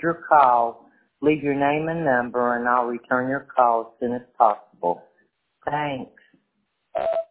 your call. Leave your name and number, and I'll return your call as soon as possible. Thanks.